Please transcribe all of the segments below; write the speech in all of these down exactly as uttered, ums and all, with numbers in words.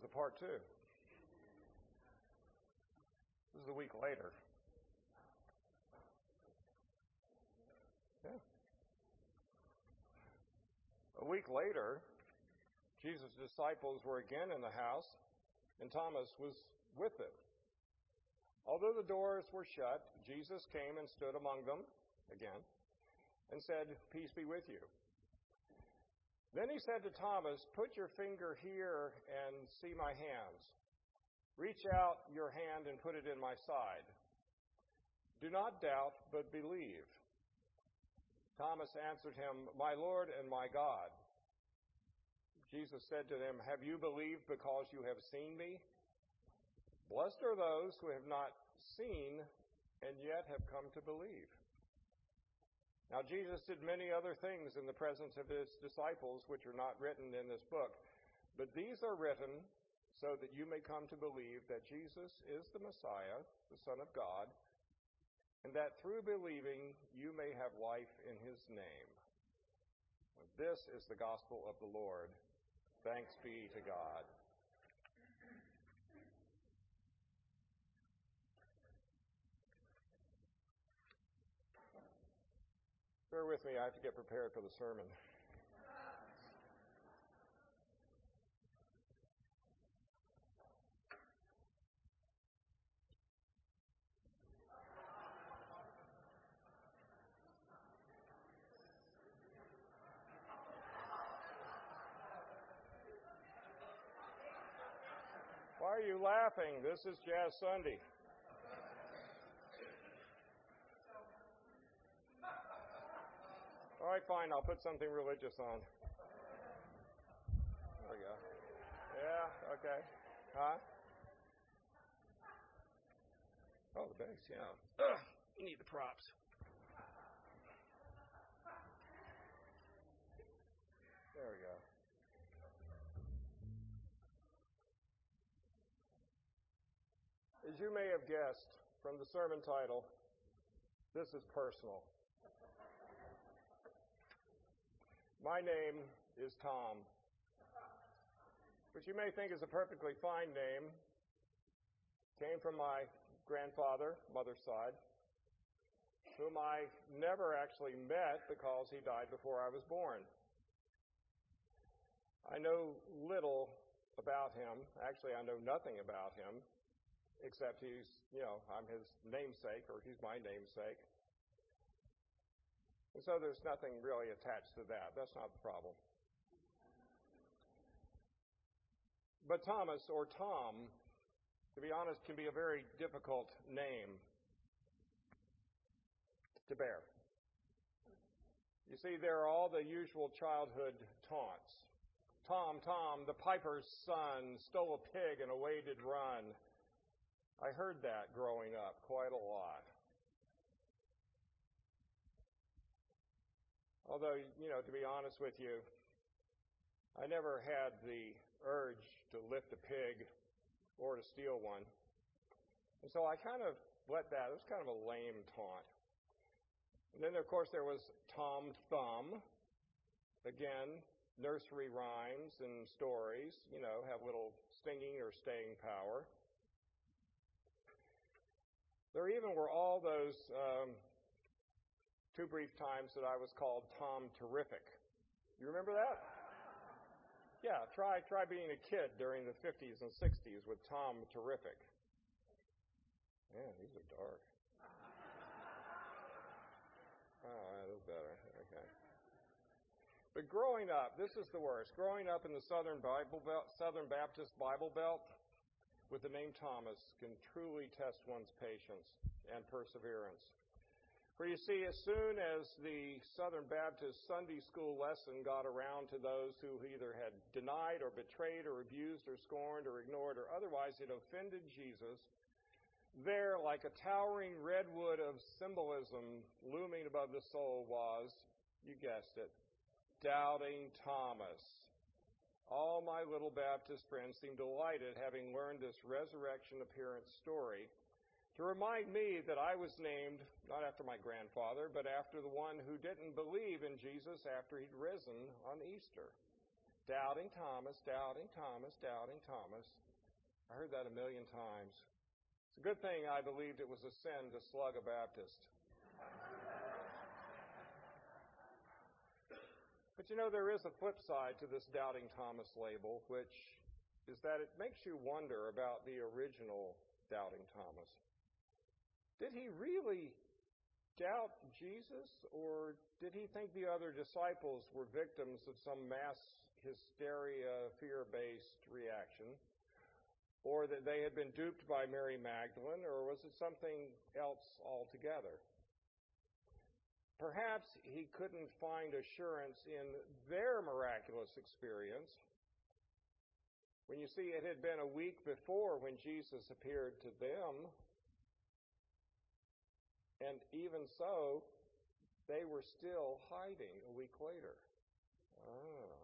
the part two. This is a week later. Yeah. A week later, Jesus' disciples were again in the house, and Thomas was with them. Although the doors were shut, Jesus came and stood among them again and said, "Peace be with you." Then he said to Thomas, "Put your finger here and see my hands. Reach out your hand and put it in my side. Do not doubt, but believe." Thomas answered him, "My Lord and my God." Jesus said to them, "Have you believed because you have seen me? Blessed are those who have not seen and yet have come to believe." Now Jesus did many other things in the presence of his disciples, which are not written in this book, but these are written so that you may come to believe that Jesus is the Messiah, the Son of God, and that through believing you may have life in his name. This is the gospel of the Lord. Thanks be to God. Bear with me, I have to get prepared for the sermon. Why are you laughing? This is Jazz Sunday. All right, fine, I'll put something religious on. There we go. Yeah, okay. Huh? Oh, the bass, yeah. Ugh, you need the props. There we go. As you may have guessed from the sermon title, this is personal. My name is Tom, which you may think is a perfectly fine name. Came from my grandfather, mother's side, whom I never actually met because he died before I was born. I know little about him. Actually, I know nothing about him, except he's, you know, I'm his namesake, or he's my namesake. And so there's nothing really attached to that. That's not the problem. But Thomas, or Tom, to be honest, can be a very difficult name to bear. You see, there are all the usual childhood taunts. Tom, Tom, the piper's son, stole a pig and away did run. I heard that growing up quite a lot. Although, you know, to be honest with you, I never had the urge to lift a pig or to steal one. And so I kind of let that, it was kind of a lame taunt. And then, of course, there was Tom Thumb. Again, nursery rhymes and stories, you know, have little stinging or staying power. There even were all those um, two brief times that I was called Tom Terrific. You remember that? Yeah, try try being a kid during the fifties and sixties with Tom Terrific. Man, these are dark. Oh, that is better. Okay. But growing up, this is the worst. Growing up in the Southern Bible Belt, Southern Baptist Bible Belt with the name Thomas can truly test one's patience and perseverance. For you see, as soon as the Southern Baptist Sunday school lesson got around to those who either had denied or betrayed or abused or scorned or ignored or otherwise had offended Jesus, there, like a towering redwood of symbolism looming above the soul was, you guessed it, Doubting Thomas. All my little Baptist friends seemed delighted, having learned this resurrection appearance story, to remind me that I was named not after my grandfather, but after the one who didn't believe in Jesus after he'd risen on Easter. Doubting Thomas, doubting Thomas, doubting Thomas. I heard that a million times. It's a good thing I believed it was a sin to slug a Baptist. But you know, there is a flip side to this doubting Thomas label, which is that it makes you wonder about the original doubting Thomas. Did he really doubt Jesus, or did he think the other disciples were victims of some mass hysteria, fear-based reaction, or that they had been duped by Mary Magdalene, or was it something else altogether? Perhaps he couldn't find assurance in their miraculous experience. When you see, it had been a week before when Jesus appeared to them, and even so, they were still hiding a week later. Ah.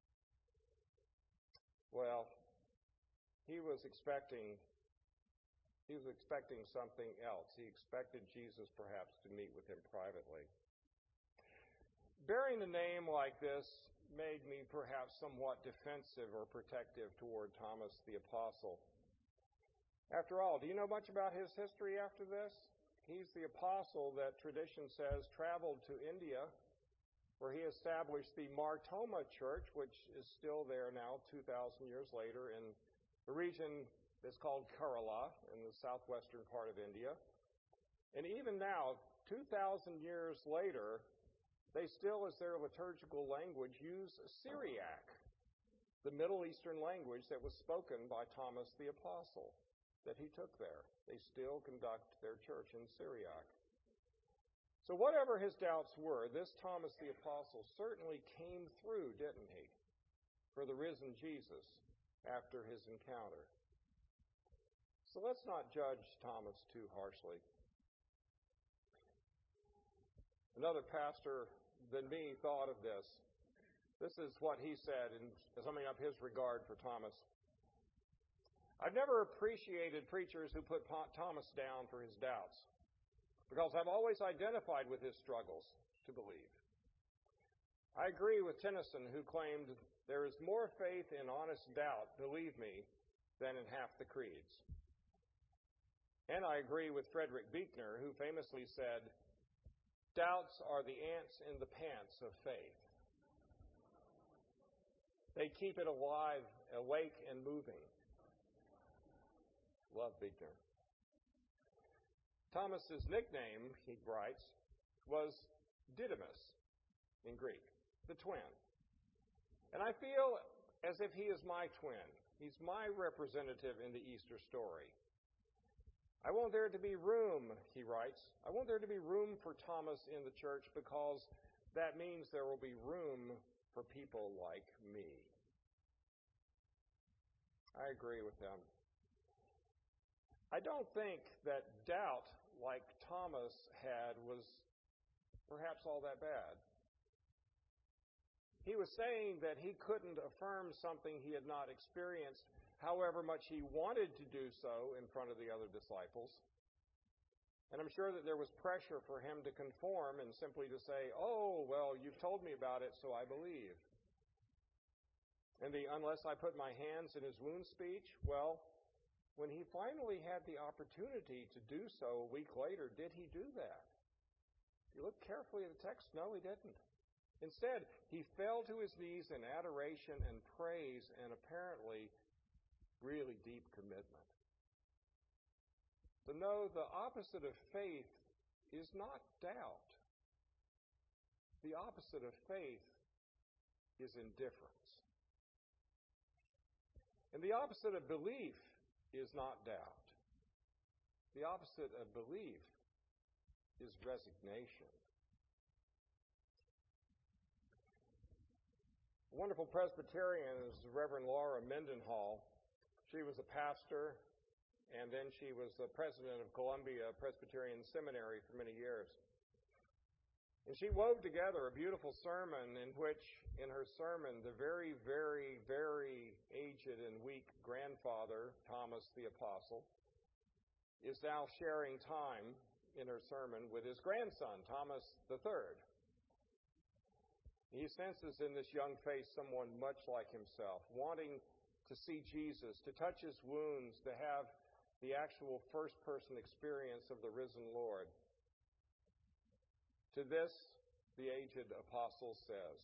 Well, he was expecting he was expecting something else. He expected Jesus perhaps to meet with him privately. Bearing a name like this made me perhaps somewhat defensive or protective toward Thomas the Apostle. After all, do you know much about his history after this? He's the apostle that tradition says traveled to India, where he established the Mar Thoma Church, which is still there now two thousand years later in the region that's called Kerala in the southwestern part of India. And even now, two thousand years later, they still, as their liturgical language, use Syriac, the Middle Eastern language that was spoken by Thomas the Apostle that he took there. They still conduct their church in Syriac. So whatever his doubts were, this Thomas the Apostle certainly came through, didn't he, for the risen Jesus after his encounter. So let's not judge Thomas too harshly. Another pastor than me thought of this. This is what he said in summing up his regard for Thomas. I've never appreciated preachers who put Thomas down for his doubts, because I've always identified with his struggles to believe. I agree with Tennyson, who claimed, there is more faith in honest doubt, believe me, than in half the creeds. And I agree with Frederick Buechner, who famously said, doubts are the ants in the pants of faith. They keep it alive, awake, and moving. Love Buechner. Thomas's nickname, he writes, was Didymus in Greek, the twin. And I feel as if he is my twin. He's my representative in the Easter story. I want there to be room, he writes. I want there to be room for Thomas in the church, because that means there will be room for people like me. I agree with him. I don't think that doubt like Thomas had was perhaps all that bad. He was saying that he couldn't affirm something he had not experienced, however much he wanted to do so in front of the other disciples. And I'm sure that there was pressure for him to conform and simply to say, oh, well, you've told me about it, so I believe. And the unless I put my hands in his wound speech, well, when he finally had the opportunity to do so a week later, did he do that? If you look carefully at the text, no, he didn't. Instead, he fell to his knees in adoration and praise and apparently really deep commitment. So no, the opposite of faith is not doubt. The opposite of faith is indifference. And the opposite of belief is not doubt. The opposite of belief is resignation. A wonderful Presbyterian is Reverend Laura Mendenhall. She was a pastor, and then she was the president of Columbia Presbyterian Seminary for many years. And she wove together a beautiful sermon in which, in her sermon, the very, very, very aged and weak grandfather, Thomas the Apostle, is now sharing time in her sermon with his grandson, Thomas the Third. He senses in this young face someone much like himself, wanting to see Jesus, to touch his wounds, to have the actual first-person experience of the risen Lord. To this, the aged apostle says,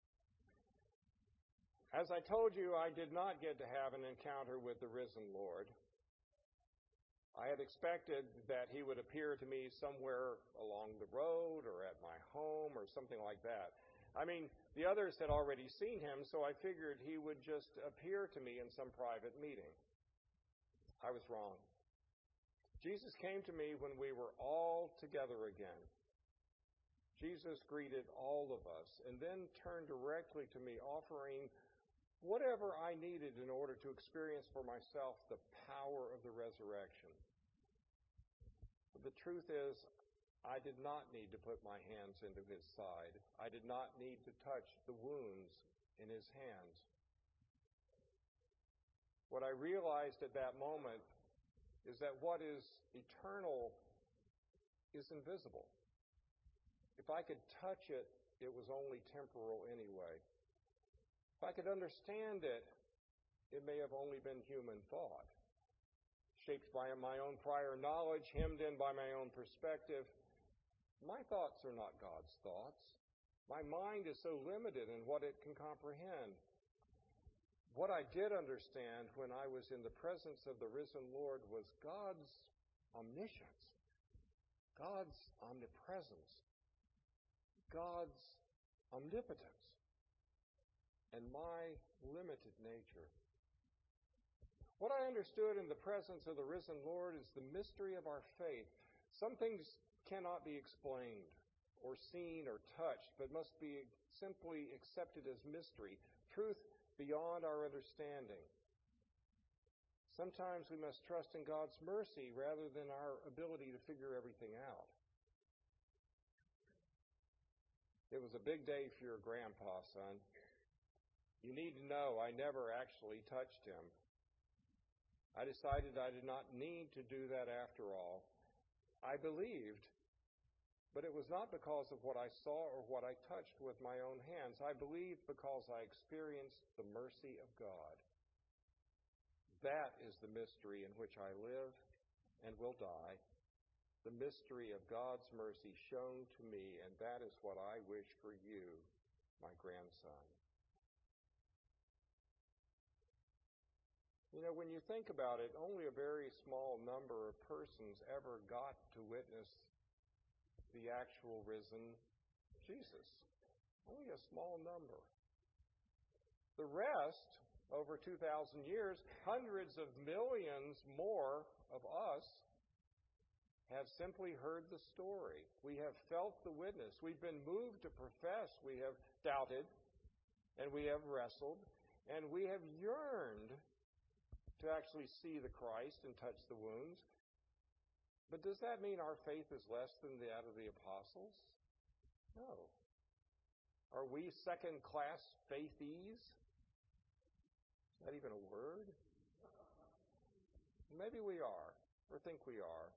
"As I told you, I did not get to have an encounter with the risen Lord. I had expected that he would appear to me somewhere along the road or at my home or something like that. I mean, the others had already seen him, so I figured he would just appear to me in some private meeting. I was wrong. Jesus came to me when we were all together again. Jesus greeted all of us and then turned directly to me, offering whatever I needed in order to experience for myself the power of the resurrection. But the truth is, I did not need to put my hands into his side. I did not need to touch the wounds in his hands. What I realized at that moment is that what is eternal is invisible. If I could touch it, it was only temporal anyway. If I could understand it, it may have only been human thought, shaped by my own prior knowledge, hemmed in by my own perspective. My thoughts are not God's thoughts. My mind is so limited in what it can comprehend. What I did understand when I was in the presence of the risen Lord was God's omniscience, God's omnipresence, God's omnipotence, and my limited nature. What I understood in the presence of the risen Lord is the mystery of our faith. Some things cannot be explained or seen or touched, but must be simply accepted as mystery, truth beyond our understanding. Sometimes we must trust in God's mercy rather than our ability to figure everything out. It was a big day for your grandpa, son. You need to know I never actually touched him. I decided I did not need to do that after all. I believed, but it was not because of what I saw or what I touched with my own hands. I believed because I experienced the mercy of God. That is the mystery in which I live and will die. The mystery of God's mercy shown to me, and that is what I wish for you, my grandson. You know, when you think about it, only a very small number of persons ever got to witness the actual risen Jesus. Only a small number. The rest, over two thousand years, hundreds of millions more of us have simply heard the story. We have felt the witness. We've been moved to profess. We have doubted, and we have wrestled, and we have yearned to actually see the Christ and touch the wounds. But does that mean our faith is less than that of the apostles? No. Are we second-class faithies? Is that even a word? Maybe we are, or think we are.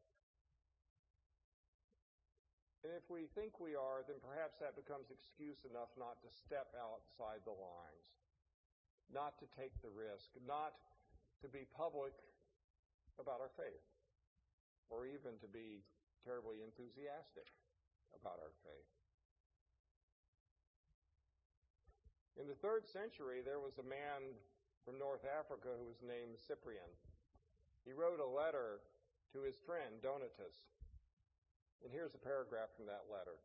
And if we think we are, then perhaps that becomes excuse enough not to step outside the lines, not to take the risk, not to be public about our faith, or even to be terribly enthusiastic about our faith. In the third century, there was a man from North Africa who was named Cyprian. He wrote a letter to his friend Donatus. And here's a paragraph from that letter.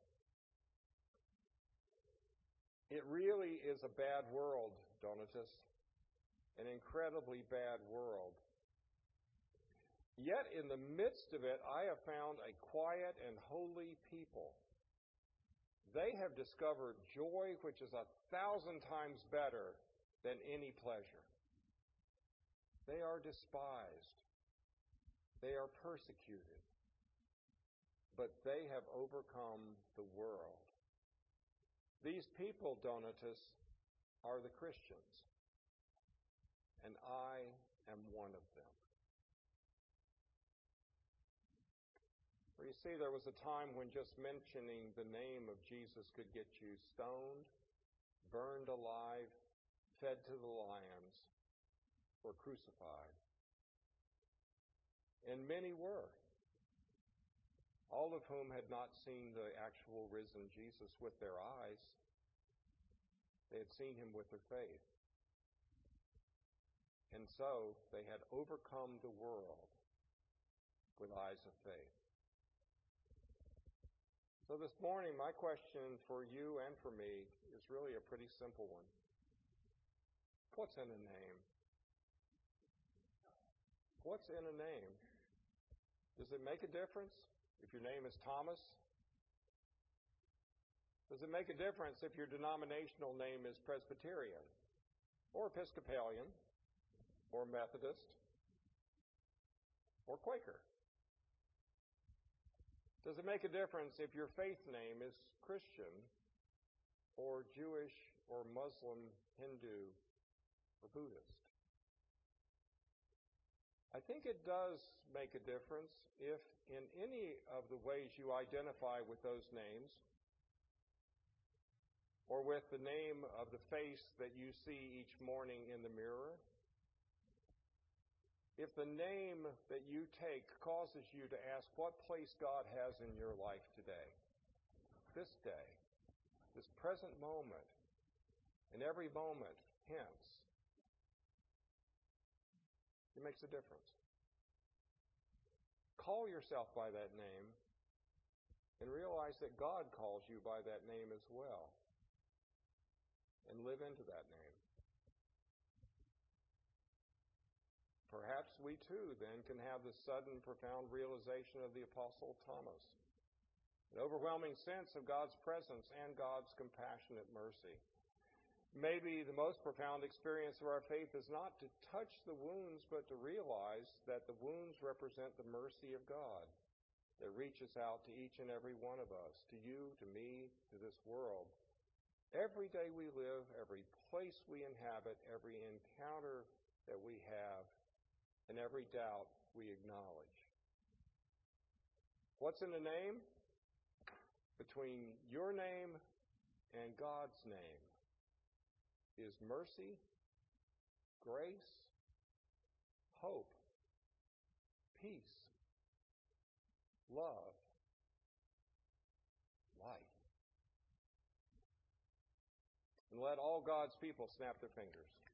It really is a bad world, Donatus, an incredibly bad world. Yet in the midst of it, I have found a quiet and holy people. They have discovered joy which is a thousand times better than any pleasure. They are despised. They are persecuted. But they have overcome the world. These people, Donatus, are the Christians. And I am one of them. For you see, there was a time when just mentioning the name of Jesus could get you stoned, burned alive, fed to the lions, were crucified. And many were, all of whom had not seen the actual risen Jesus with their eyes. They had seen him with their faith. And so they had overcome the world with eyes of faith. So this morning, my question for you and for me is really a pretty simple one. What's in a name? What's in a name? Does it make a difference if your name is Thomas? Does it make a difference if your denominational name is Presbyterian or Episcopalian or Methodist or Quaker? Does it make a difference if your faith name is Christian or Jewish or Muslim, Hindu, or Buddhist? I think it does make a difference if in any of the ways you identify with those names, or with the name of the face that you see each morning in the mirror, if the name that you take causes you to ask what place God has in your life today, this day, this present moment, and every moment hence, it makes a difference. Call yourself by that name and realize that God calls you by that name as well, and live into that name. Perhaps we too then can have the sudden, profound realization of the Apostle Thomas, an overwhelming sense of God's presence and God's compassionate mercy. Maybe the most profound experience of our faith is not to touch the wounds, but to realize that the wounds represent the mercy of God that reaches out to each and every one of us, to you, to me, to this world. Every day we live, every place we inhabit, every encounter that we have, and every doubt we acknowledge. What's in the name? Between your name and God's name is mercy, grace, hope, peace, love, life. And let all God's people snap their fingers.